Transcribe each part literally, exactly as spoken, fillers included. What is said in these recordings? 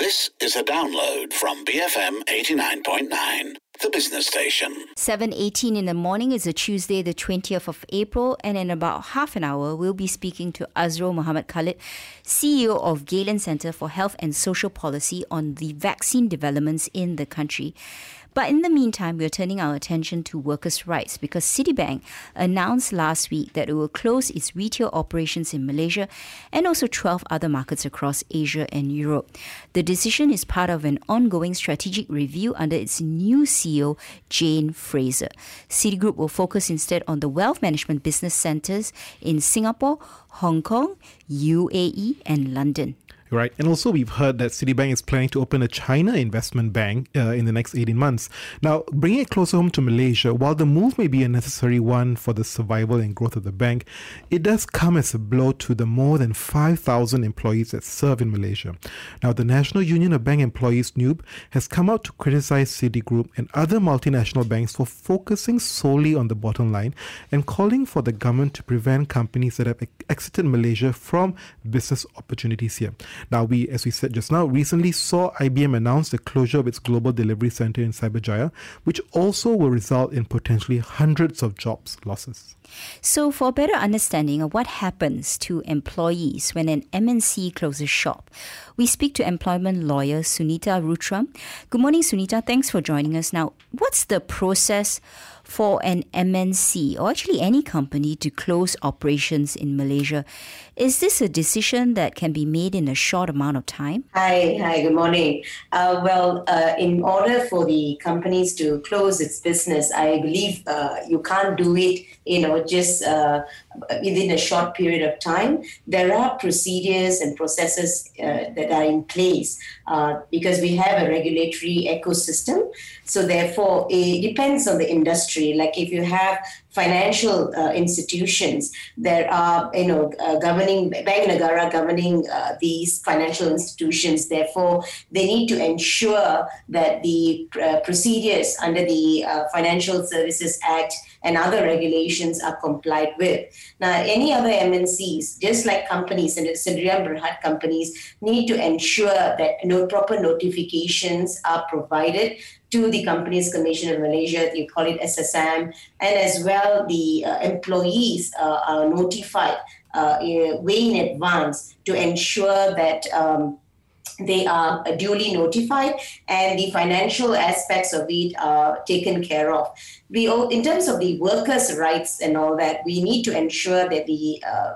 This is a download from B F M eighty-nine point nine, the business station. seven eighteen in the morning is a Tuesday, the twentieth of April, and in about half an hour, we'll be speaking to Azrul Mohammed Khalid, C E O of Galen Centre for Health and Social Policy, on the vaccine developments in the country. But in the meantime, we're turning our attention to workers' rights because Citibank announced last week that it will close its retail operations in Malaysia and also twelve other markets across Asia and Europe. The decision is part of an ongoing strategic review under its new C E O, Jane Fraser. Citigroup will focus instead on the wealth management business centres in Singapore, Hong Kong, U A E and London. Right, and also we've heard that Citibank is planning to open a China investment bank uh, in the next eighteen months. Now, bringing it closer home to Malaysia, while the move may be a necessary one for the survival and growth of the bank, it does come as a blow to the more than five thousand employees that serve in Malaysia. Now, the National Union of Bank Employees, N U B, has come out to criticize Citigroup and other multinational banks for focusing solely on the bottom line and calling for the government to prevent companies that have exited Malaysia from business opportunities here. Now, we, as we said just now, recently saw I B M announce the closure of its global delivery center in Cyberjaya, which also will result in potentially hundreds of jobs losses. So for a better understanding of what happens to employees when an M N C closes shop, we speak to employment lawyer Sunita Rutram. Good morning, Sunita. Thanks for joining us. Now, what's the process for an M N C, or actually any company, to close operations in Malaysia? Is this a decision that can be made in a short amount of time? Hi, hi, good morning. Uh, well, uh, in order for the companies to close its business, I believe uh, you can't do it, you know, just uh, within a short period of time. There are procedures and processes uh, that are in place uh, because we have a regulatory ecosystem. So therefore, it depends on the industry. Like if you have financial uh, institutions, there are, you know, uh, governing, Bank Negara governing uh, these financial institutions. Therefore, they need to ensure that the uh, procedures under the uh, Financial Services Act and other regulations are complied with. Now, any other M N Cs, just like companies and Sdn Bhd companies, need to ensure that no proper notifications are provided to the Companies Commission of Malaysia, you call it S S M, and as well the uh, employees uh, are notified uh, way in advance to ensure that um, they are duly notified and the financial aspects of it are taken care of. We, in terms of the workers' rights and all that, we need to ensure that the uh,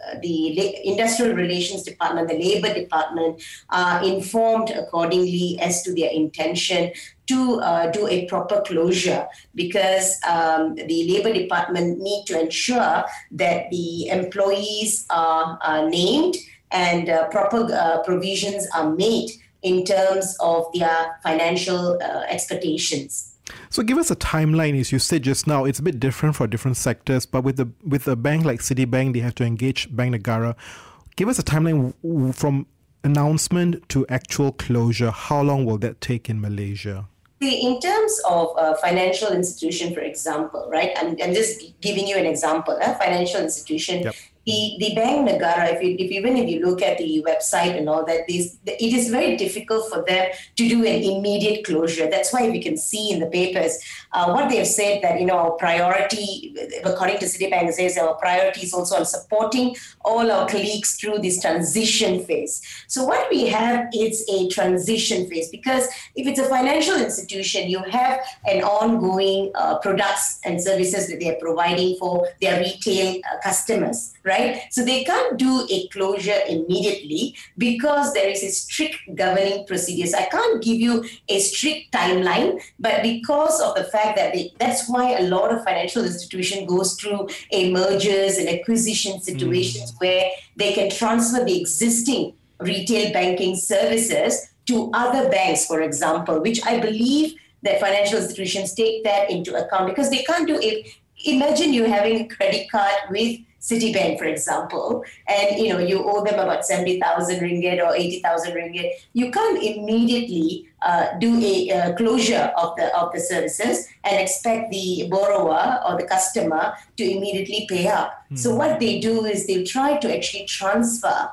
the Industrial Relations Department, the Labour Department, are informed accordingly as to their intention to uh, do a proper closure, because um, the Labour Department need to ensure that the employees are, are named and uh, proper uh, provisions are made in terms of their financial uh, expectations. So give us a timeline. As you said just now, it's a bit different for different sectors, but with a, with a bank like Citibank, they have to engage Bank Negara. Give us a timeline from announcement to actual closure. How long will that take in Malaysia? See, in terms of a financial institution, for example, right, I'm, I'm just giving you an example, a financial institution. Yep. The, the Bank Negara, if, you, if even if you look at the website and all that, this, it is very difficult for them to do an immediate closure. That's why we can see in the papers uh, what they have said that, you know, our priority, according to Citibank, says our priority is also on supporting all our colleagues through this transition phase. So what we have is a transition phase, because if it's a financial institution, you have an ongoing uh, products and services that they are providing for their retail uh, customers, right? Right? So they can't do a closure immediately because there is a strict governing procedures. I can't give you a strict timeline, but because of the fact that they, that's why a lot of financial institution goes through a mergers and acquisition situations mm. where they can transfer the existing retail banking services to other banks, for example, which I believe that financial institutions take that into account, because they can't do it. Imagine you having a credit card with Citibank, for example, and you know you owe them about seventy thousand ringgit or eighty thousand ringgit. You can't immediately uh, do a uh, closure of the of the services and expect the borrower or the customer to immediately pay up. Mm. So what they do is they try to actually transfer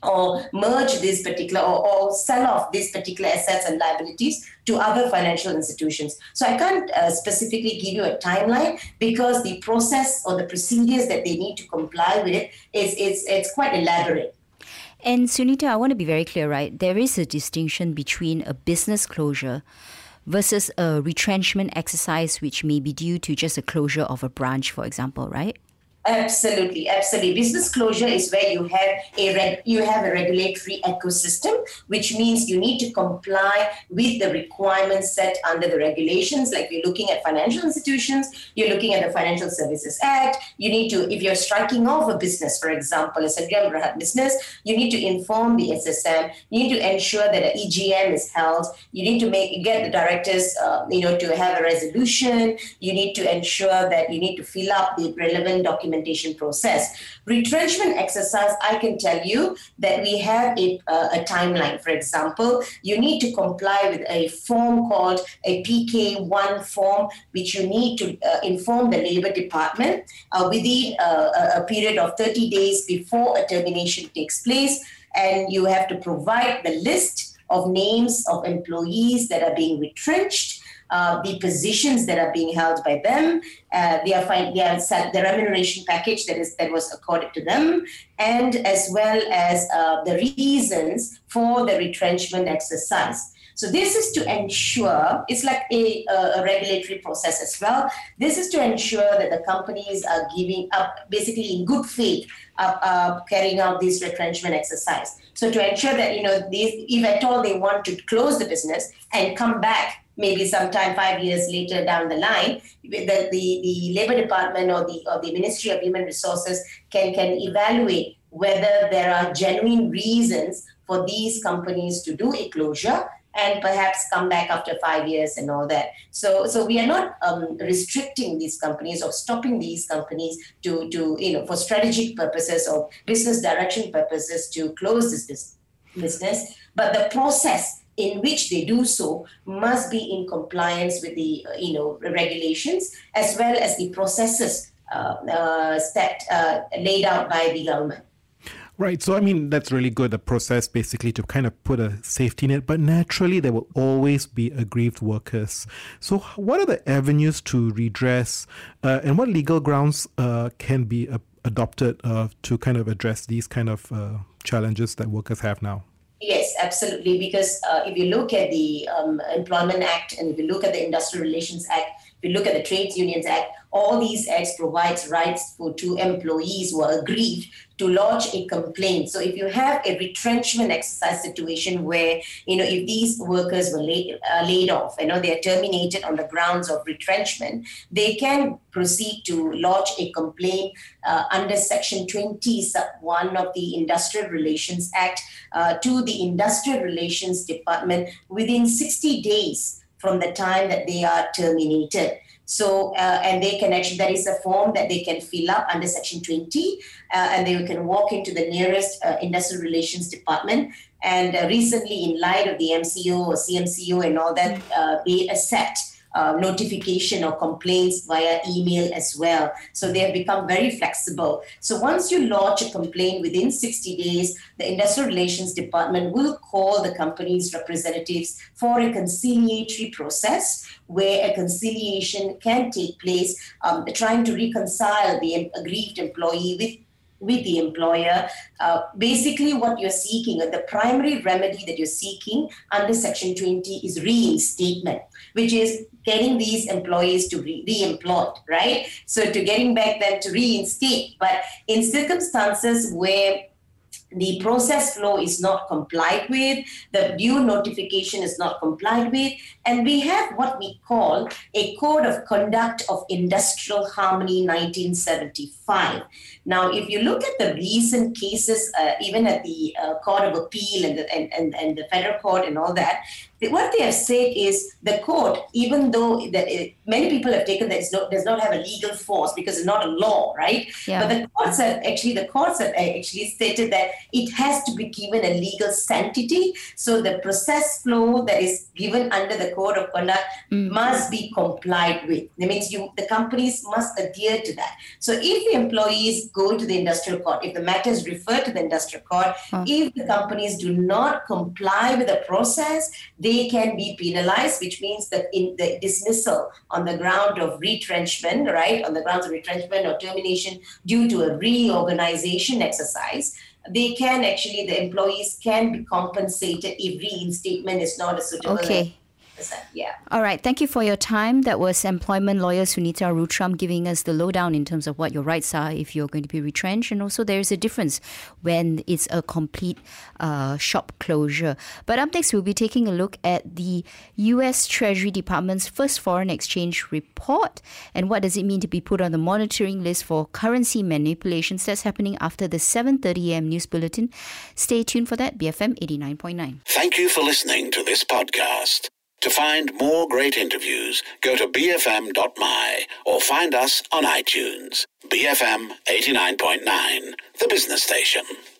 or merge this particular or, or sell off these particular assets and liabilities to other financial institutions. So I can't uh, specifically give you a timeline because the process or the procedures that they need to comply with is it's, it's quite elaborate. And Sunita, I want to be very clear, right? There is a distinction between a business closure versus a retrenchment exercise, which may be due to just a closure of a branch, for example, right? Absolutely, absolutely. Business closure is where you have a reg- you have a regulatory ecosystem, which means you need to comply with the requirements set under the regulations. Like you're looking at financial institutions, you're looking at the Financial Services Act. You need to, if you're striking off a business, for example, a Sandhya Berhad business, you need to inform the S S M. You need to ensure that an E G M is held. You need to make get the directors, uh, you know, to have a resolution. You need to ensure that you need to fill up the relevant documents. Process. Retrenchment exercise, I can tell you that we have a, uh, a timeline. For example, you need to comply with a form called a P K one form, which you need to uh, inform the Labour Department uh, within uh, a period of thirty days before a termination takes place. And you have to provide the list of names of employees that are being retrenched, Uh, the positions that are being held by them, uh, their, their, the remuneration package that is that was accorded to them, and as well as uh, the reasons for the retrenchment exercise. So this is to ensure, it's like a, a regulatory process as well. This is to ensure that the companies are giving up, basically in good faith, uh, uh, carrying out this retrenchment exercise. So to ensure that, you know, these, if at all they want to close the business and come back maybe sometime five years later down the line, the, the, the Labour Department or the or the Ministry of Human Resources can, can evaluate whether there are genuine reasons for these companies to do a closure and perhaps come back after five years and all that. So so we are not um, restricting these companies or stopping these companies to, to, you know, for strategic purposes or business direction purposes to close this business, but the process in which they do so must be in compliance with the, uh, you know, regulations as well as the processes uh, uh, that uh, laid out by the government. Right. So, I mean, that's really good, the process basically to kind of put a safety net, but naturally there will always be aggrieved workers. So what are the avenues to redress uh, and what legal grounds uh, can be uh, adopted uh, to kind of address these kind of uh, challenges that workers have now? Yes, absolutely. Because uh, if you look at the um, Employment Act and if you look at the Industrial Relations Act, if you look at the Trades Unions Act, all these acts provides rights for to employees who are aggrieved to lodge a complaint. So if you have a retrenchment exercise situation where, you know, if these workers were laid, uh, laid off, you know, they are terminated on the grounds of retrenchment, they can proceed to lodge a complaint uh, under Section twenty, sub one of the Industrial Relations Act uh, to the Industrial Relations Department within sixty days from the time that they are terminated. So, uh, and they can actually, there is a form that they can fill up under Section twenty, uh, and they can walk into the nearest uh, Industrial Relations Department. And uh, recently, in light of the M C O or C M C O and all that, uh, they accept uh, notification or complaints via email as well. So they have become very flexible. So once you lodge a complaint within sixty days, the Industrial Relations Department will call the company's representatives for a conciliatory process where a conciliation can take place, um, trying to reconcile the aggrieved employee with with the employer. Uh, basically what you're seeking, the primary remedy that you're seeking under Section twenty is reinstatement, which is getting these employees to re- re-employed, right? So to getting back them to reinstate. But in circumstances where the process flow is not complied with, the due notification is not complied with, and we have what we call a Code of Conduct of Industrial Harmony nineteen seventy-five. Now, if you look at the recent cases, uh, even at the uh, Court of Appeal and the, and, and, and the Federal Court and all that, what they have said is the court, even though that it, many people have taken that it not, does not have a legal force because it's not a law, right? Yeah. But the courts have actually, the courts have actually stated that it has to be given a legal sanctity. So the process flow that is given under the code of conduct mm. must be complied with. That means you, the companies must adhere to that. So if the employees go to the industrial court, if the matter is referred to the industrial court, huh. if the companies do not comply with the process, they can be penalized, which means that in the dismissal on the ground of retrenchment, right, on the grounds of retrenchment or termination due to a reorganization exercise, they can actually, the employees can be compensated if reinstatement is not a suitable. Okay. Yeah. All right. Thank you for your time. That was employment lawyer Sunita Rutram giving us the lowdown in terms of what your rights are if you're going to be retrenched. And also there's a difference when it's a complete uh, shop closure. But up next, we'll be taking a look at the U S Treasury Department's first foreign exchange report. And what does it mean to be put on the monitoring list for currency manipulations? That's happening after the seven thirty a.m. news bulletin. Stay tuned for that. B F M eighty-nine point nine. Thank you for listening to this podcast. To find more great interviews, go to b f m dot m y or find us on iTunes. B F M eighty-nine point nine, the business station.